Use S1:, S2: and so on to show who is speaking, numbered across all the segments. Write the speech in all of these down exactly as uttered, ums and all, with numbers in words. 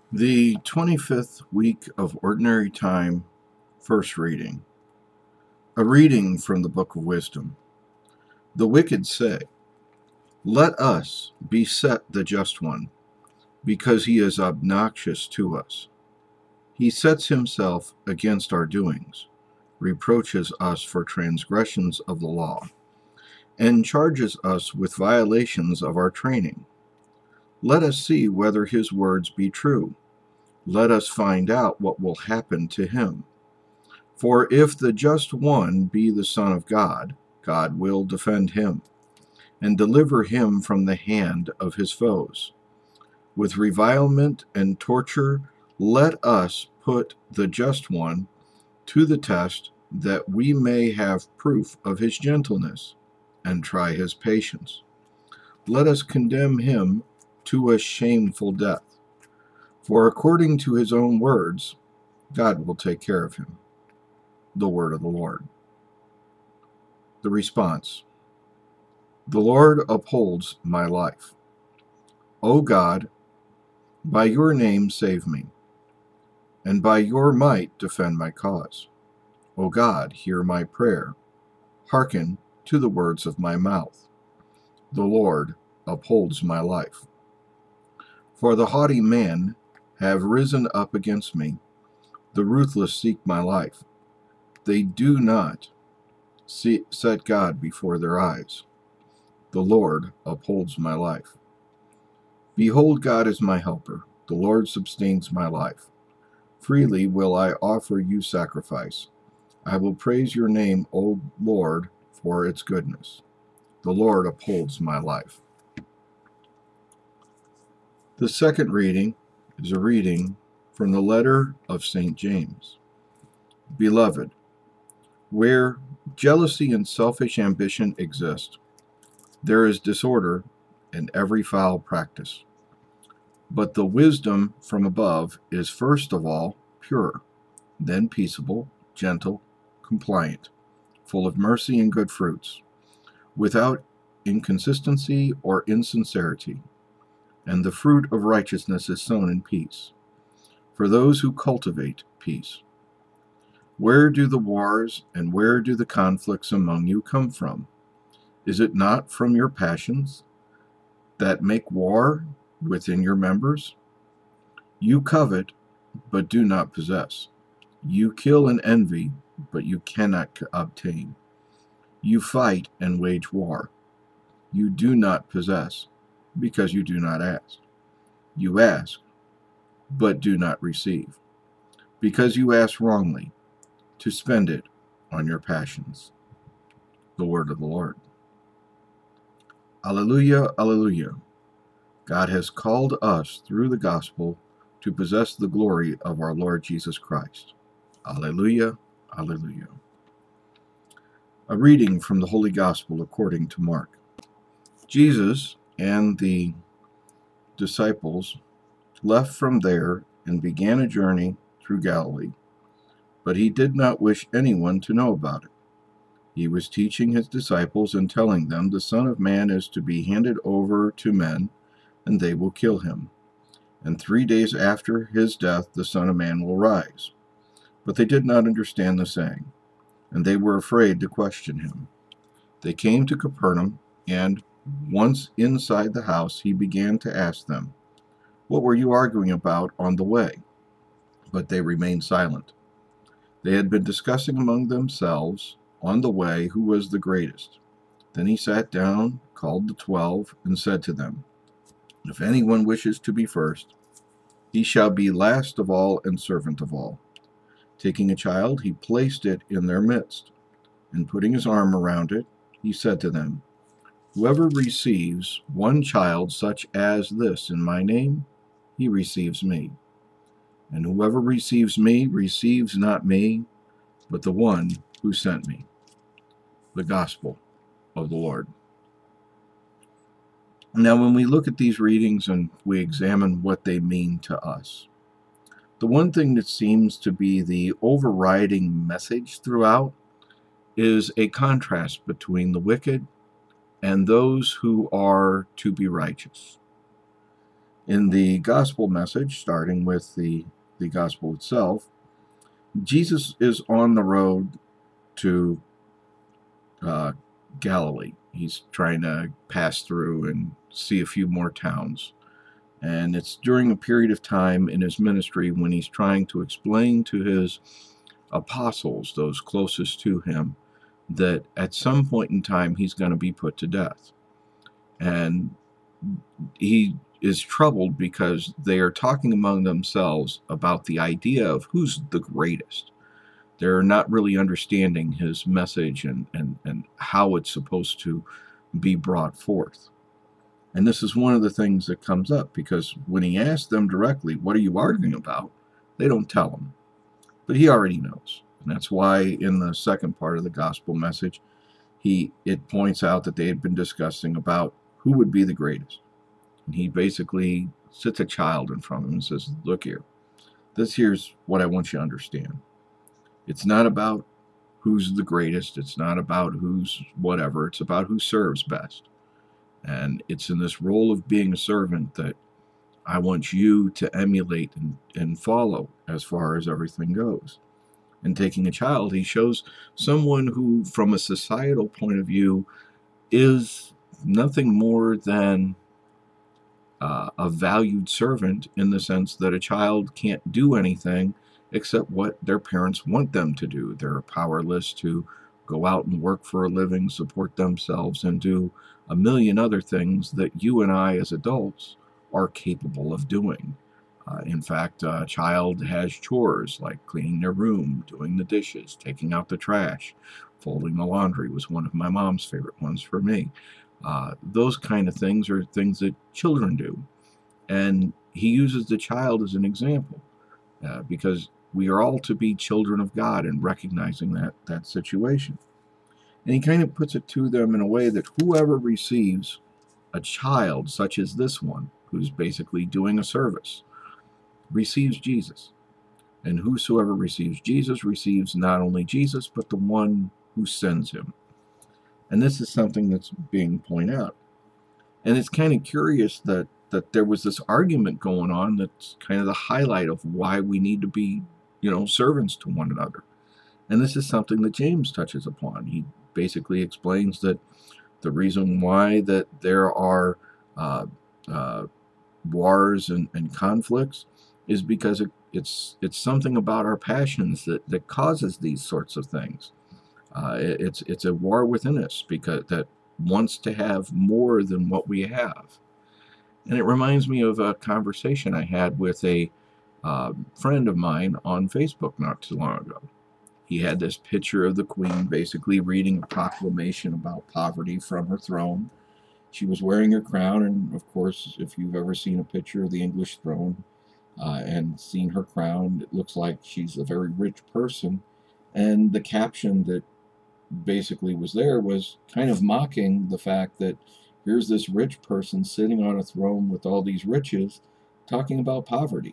S1: The twenty-fifth week of Ordinary Time, first reading. A reading from the Book of Wisdom. The wicked say, "Let us beset the just one, because he is obnoxious to us. He sets himself against our doings, reproaches us for transgressions of the law, and charges us with violations of our training. Let us see whether his words be true. Let us find out what will happen to him. For if the just one be the Son of God, God will defend him, and deliver him from the hand of his foes. With revilement and torture, let us put the just one to the test, that we may have proof of his gentleness, and try his patience. Let us condemn him to a shameful death. For according to his own words, God will take care of him." The word of the Lord. The response: The Lord upholds my life. O God, by your name save me, and by your might defend my cause. O God, hear my prayer. Hearken to the words of my mouth. The Lord upholds my life. For the haughty men have risen up against me. The ruthless seek my life. They do not see, set God before their eyes. The Lord upholds my life. Behold, God is my helper. The Lord sustains my life. Freely will I offer you sacrifice. I will praise your name, O Lord, for its goodness. The Lord upholds my life. The second reading is a reading from the letter of Saint James. Beloved, where jealousy and selfish ambition exist, there is disorder and every foul practice. But the wisdom from above is first of all pure, then peaceable, gentle, compliant, full of mercy and good fruits, without inconsistency or insincerity. And the fruit of righteousness is sown in peace, for those who cultivate peace. Where do the wars and where do the conflicts among you come from? Is it not from your passions that make war within your members? You covet, but do not possess. You kill and envy, but you cannot obtain. You fight and wage war. You do not possess, because you do not ask. You ask, but do not receive, because you ask wrongly, to spend it on your passions. The word of the Lord. Alleluia, alleluia. God has called us through the gospel to possess the glory of our Lord Jesus Christ. Alleluia, alleluia. A reading from the Holy Gospel according to Mark. Jesus and the disciples left from there and began a journey through Galilee, but he did not wish anyone to know about it. He was teaching his disciples and telling them, the Son of Man is to be handed over to men, and they will kill him. And three days after his death the Son of Man will rise. But they did not understand the saying, and they were afraid to question him. They came to Capernaum, and once inside the house he began to ask them, "What were you arguing about on the way?" But they remained silent. They had been discussing among themselves on the way who was the greatest. Then he sat down, called the twelve, and said to them, "If anyone wishes to be first, he shall be last of all and servant of all." Taking a child, he placed it in their midst, and putting his arm around it, he said to them, "Whoever receives one child such as this in my name, he receives me. And whoever receives me receives not me, but the one who sent me." The Gospel of the Lord. Now, when we look at these readings and we examine what they mean to us, the one thing that seems to be the overriding message throughout is a contrast between the wicked and those who are to be righteous. In the gospel message, starting with the, the gospel itself, Jesus is on the road to uh, Galilee. He's trying to pass through and see a few more towns. And it's during a period of time in his ministry when he's trying to explain to his apostles, those closest to him, that at some point in time he's going to be put to death. And he is troubled because they are talking among themselves about the idea of who's the greatest. They're not really understanding his message and, and, and how it's supposed to be brought forth. And this is one of the things that comes up, because when he asks them directly, what are you arguing about? They don't tell him. But he already knows. And that's why in the second part of the gospel message, he it points out that they had been discussing about who would be the greatest. And he basically sits a child in front of him and says, look here, this here's what I want you to understand. It's not about who's the greatest. It's not about who's whatever. It's about who serves best. And it's in this role of being a servant that I want you to emulate and, and follow as far as everything goes. And taking a child, he shows someone who, from a societal point of view, is nothing more than uh, a valued servant, in the sense that a child can't do anything except what their parents want them to do. They're powerless to go out and work for a living, support themselves, and do a million other things that you and I as adults are capable of doing. Uh, in fact, a child has chores like cleaning their room, doing the dishes, taking out the trash, folding the laundry was one of my mom's favorite ones for me. Uh, those kind of things are things that children do. And he uses the child as an example uh, because we are all to be children of God, and recognizing that, that situation. And he kind of puts it to them in a way that whoever receives a child such as this one, who's basically doing a service, receives Jesus. And whosoever receives Jesus receives not only Jesus, but the one who sends him. And this is something that's being pointed out. And it's kind of curious that, that there was this argument going on that's kind of the highlight of why we need to be, you know, servants to one another. And this is something that James touches upon. He basically explains that the reason why that there are uh, uh, wars and, and conflicts is because it, it's it's something about our passions that, that causes these sorts of things. Uh, it, it's it's a war within us because that wants to have more than what we have. And it reminds me of a conversation I had with a uh, friend of mine on Facebook not too long ago. He had this picture of the Queen basically reading a proclamation about poverty from her throne. She was wearing her crown, and of course, if you've ever seen a picture of the English throne uh, and seen her crown, it looks like she's a very rich person. And the caption that basically was there was kind of mocking the fact that here's this rich person sitting on a throne with all these riches talking about poverty.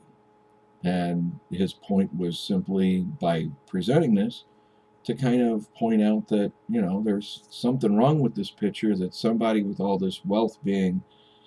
S1: And his point was simply, by presenting this, to kind of point out that, you know, there's something wrong with this picture, that somebody with all this wealth being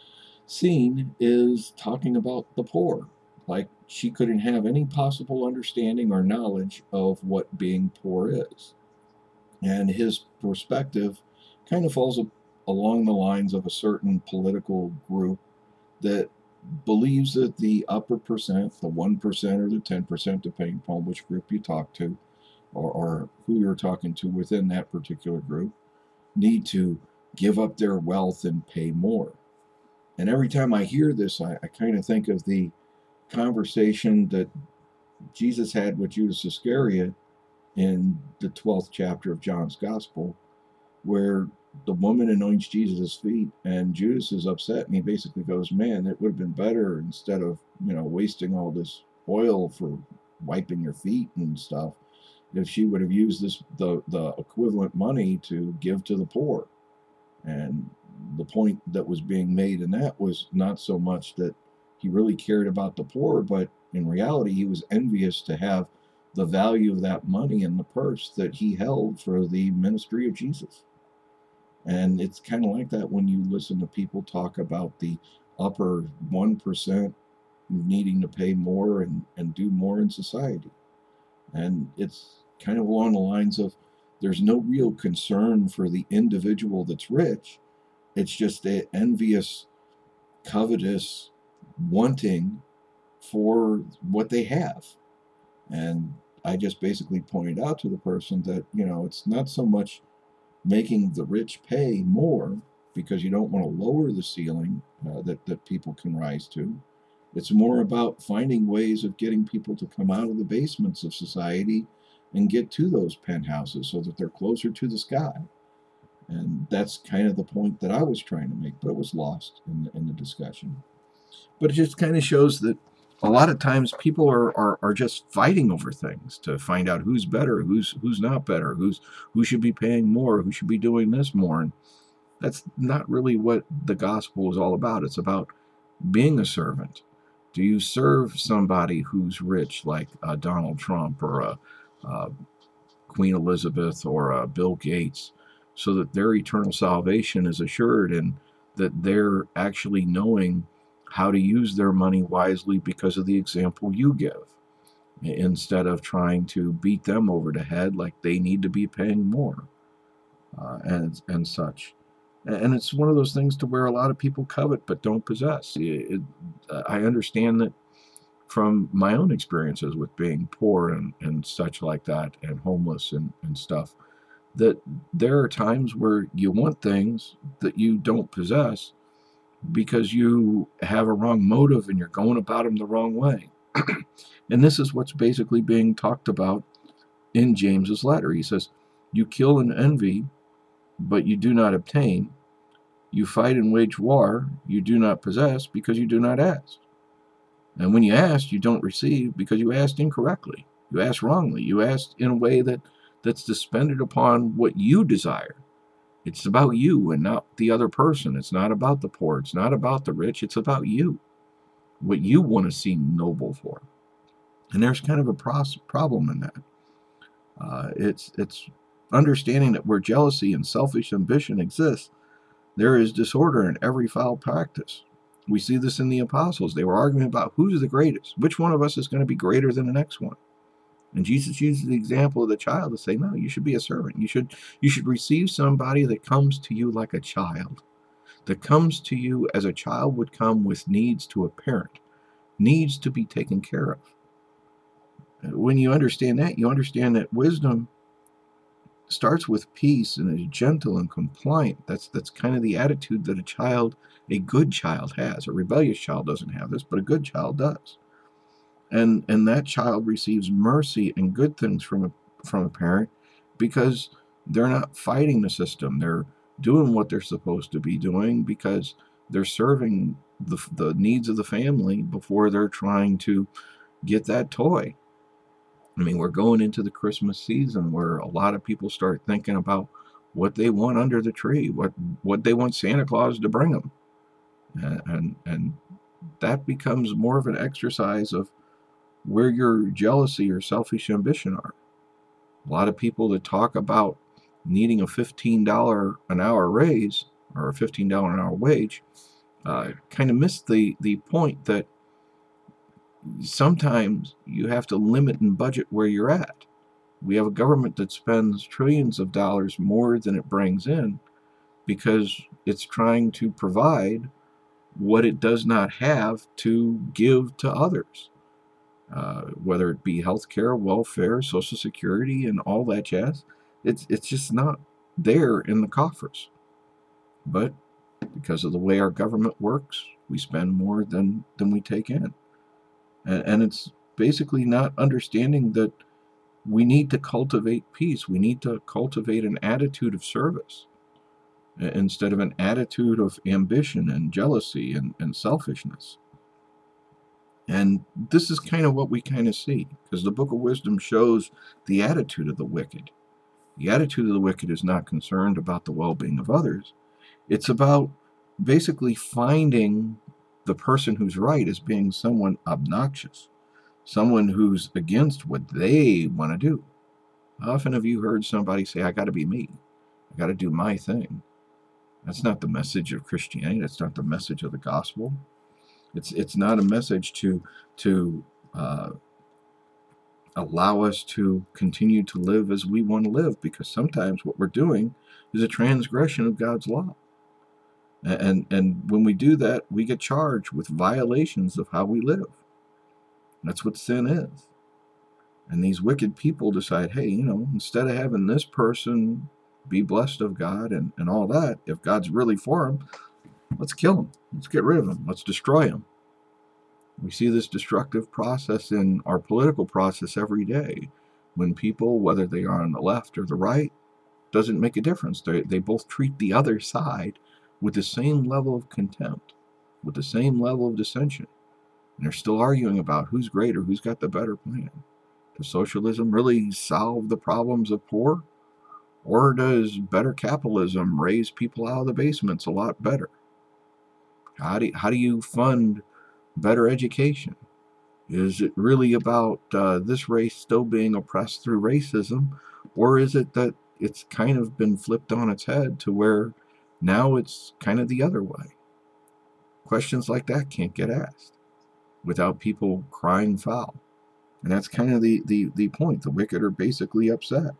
S1: seen is talking about the poor. Like she couldn't have any possible understanding or knowledge of what being poor is. And his perspective kind of falls along the lines of a certain political group that believes that the upper percent, the one percent or the ten percent, depending upon which group you talk to or, or who you're talking to within that particular group, need to give up their wealth and pay more. And every time I hear this, I, I kind of think of the conversation that Jesus had with Judas Iscariot in the twelfth chapter of John's Gospel, where the woman anoints Jesus' feet, and Judas is upset, and he basically goes, man, it would have been better, instead of, you know, wasting all this oil for wiping your feet and stuff, if she would have used this the, the equivalent money to give to the poor. And the point that was being made in that was not so much that he really cared about the poor, but in reality, he was envious to have the value of that money in the purse that he held for the ministry of Jesus. And it's kind of like that when you listen to people talk about the upper one percent needing to pay more and, and do more in society. And it's kind of along the lines of there's no real concern for the individual that's rich. It's just the envious, covetous wanting for what they have. And I just basically pointed out to the person that, you know, it's not so much making the rich pay more because you don't want to lower the ceiling uh, that, that people can rise to. It's more about finding ways of getting people to come out of the basements of society and get to those penthouses so that they're closer to the sky. And that's kind of the point that I was trying to make, but it was lost in the, in the discussion. But it just kind of shows that a lot of times people are, are, are just fighting over things to find out who's better, who's who's not better, who's who should be paying more, who should be doing this more. And that's not really what the gospel is all about. It's about being a servant. Do you serve somebody who's rich, like uh, Donald Trump or uh, uh, Queen Elizabeth or uh, Bill Gates, so that their eternal salvation is assured and that they're actually knowing how to use their money wisely because of the example you give, instead of trying to beat them over the head like they need to be paying more uh, and and such. And it's one of those things to where a lot of people covet but don't possess. It, it, I understand that from my own experiences with being poor and, and such like that, and homeless and, and stuff, that there are times where you want things that you don't possess because you have a wrong motive and you're going about them the wrong way. And this is what's basically being talked about in James's letter. He says, you kill and envy, but you do not obtain. You fight and wage war, you do not possess because you do not ask. And when you ask, you don't receive because you asked incorrectly. You asked wrongly. You asked in a way that, that's dependent upon what you desire. It's about you and not the other person. It's not about the poor. It's not about the rich. It's about you, what you want to seem noble for. And there's kind of a pros- problem in that. Uh, it's it's understanding that where jealousy and selfish ambition exist, there is disorder in every foul practice. We see this in the apostles. They were arguing about who's the greatest. Which one of us is going to be greater than the next one? And Jesus uses the example of the child to say, no, you should be a servant. You should you should receive somebody that comes to you like a child, that comes to you as a child would come with needs to a parent, needs to be taken care of. When you understand that, you understand that wisdom starts with peace and is gentle and compliant. That's that's kind of the attitude that a child, a good child has. A rebellious child doesn't have this, but a good child does. And and that child receives mercy and good things from a from a parent because they're not fighting the system. They're doing what they're supposed to be doing because they're serving the the needs of the family before they're trying to get that toy. I mean, we're going into the Christmas season where a lot of people start thinking about what they want under the tree, what what they want Santa Claus to bring them, and and, and that becomes more of an exercise of where your jealousy or selfish ambition are. A lot of people that talk about needing a fifteen dollars an hour raise or a fifteen dollars an hour wage uh, kind of miss the, the point that sometimes you have to limit and budget where you're at. We have a government that spends trillions of dollars more than it brings in because it's trying to provide what it does not have to give to others. Uh, whether it be healthcare, welfare, Social Security, and all that jazz, it's it's just not there in the coffers. But because of the way our government works, we spend more than than we take in, and, and it's basically not understanding that we need to cultivate peace. We need to cultivate an attitude of service instead of an attitude of ambition and jealousy and, and selfishness. And this is kind of what we kind of see, because the Book of Wisdom shows the attitude of the wicked. The attitude of the wicked is not concerned about the well-being of others. It's about basically finding the person who's right as being someone obnoxious, someone who's against what they want to do. How often have you heard somebody say, I got to be me, I got to do my thing? That's not the message of Christianity. That's not the message of the gospel. It's it's not a message to to uh, allow us to continue to live as we want to live, because sometimes what we're doing is a transgression of God's law. And and when we do that, we get charged with violations of how we live. That's what sin is. And these wicked people decide, hey, you know, instead of having this person be blessed of God and, and all that, if God's really for him, let's kill him. Let's get rid of him. Let's destroy him. We see this destructive process in our political process every day. When people, whether they are on the left or the right, doesn't make a difference. They, they both treat the other side with the same level of contempt, with the same level of dissension. And they're still arguing about who's greater, who's got the better plan. Does socialism really solve the problems of poor? Or does better capitalism raise people out of the basements a lot better? How do, how do you fund better education? Is it really about uh, this race still being oppressed through racism? Or is it that it's kind of been flipped on its head to where now it's kind of the other way? Questions like that can't get asked without people crying foul. And that's kind of the, the, the point. The wicked are basically upset.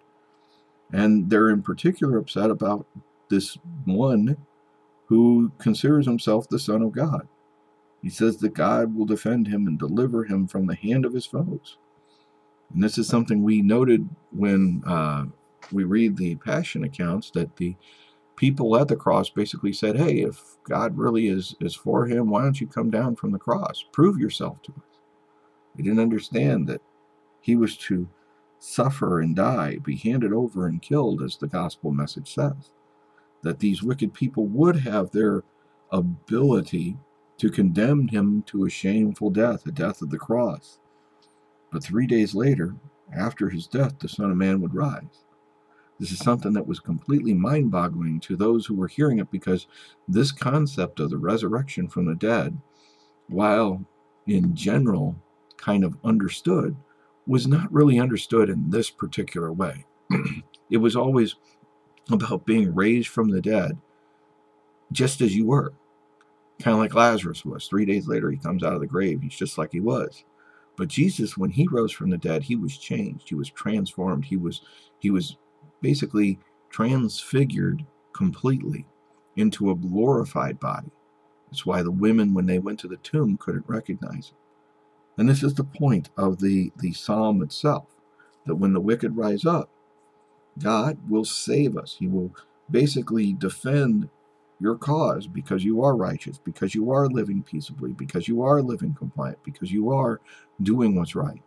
S1: And they're in particular upset about this one who considers himself the Son of God. He says that God will defend him and deliver him from the hand of his foes. And this is something we noted when uh, we read the Passion accounts, that the people at the cross basically said, hey, if God really is, is for him, why don't you come down from the cross? Prove yourself to us. They didn't understand that he was to suffer and die, be handed over and killed, as the gospel message says. That these wicked people would have their ability to condemn him to a shameful death, a death of the cross. But three days later, after his death, the Son of Man would rise. This is something that was completely mind-boggling to those who were hearing it, because this concept of the resurrection from the dead, while in general kind of understood, was not really understood in this particular way. It was always about being raised from the dead just as you were. Kind of like Lazarus was. Three days later, he comes out of the grave. He's just like he was. But Jesus, when he rose from the dead, he was changed. He was transformed. He was, he was basically transfigured completely into a glorified body. That's why the women, when they went to the tomb, couldn't recognize him. And this is the point of the, the psalm itself, that when the wicked rise up, God will save us. He will basically defend your cause, because you are righteous, because you are living peaceably, because you are living compliant, because you are doing what's right.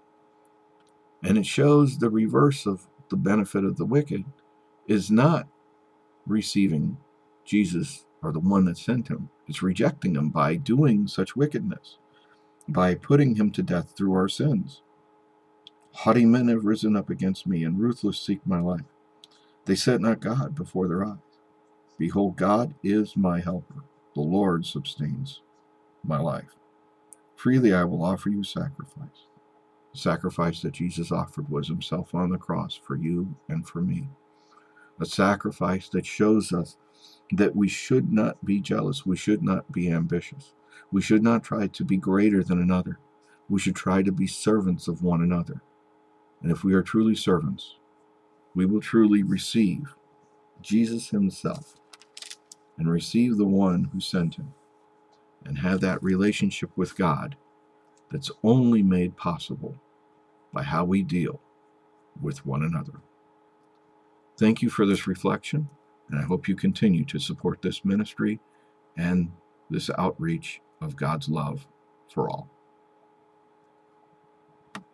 S1: And it shows the reverse of the benefit of the wicked is not receiving Jesus or the one that sent him. It's rejecting him by doing such wickedness, by putting him to death through our sins. Haughty men have risen up against me, and ruthless seek my life. They set not God before their eyes. Behold, God is my helper. The Lord sustains my life. Freely I will offer you sacrifice. The sacrifice that Jesus offered was himself on the cross for you and for me. A sacrifice that shows us that we should not be jealous. We should not be ambitious. We should not try to be greater than another. We should try to be servants of one another. And if we are truly servants, we will truly receive Jesus himself and receive the one who sent him, and have that relationship with God that's only made possible by how we deal with one another. Thank you for this reflection, and I hope you continue to support this ministry and this outreach of God's love for all.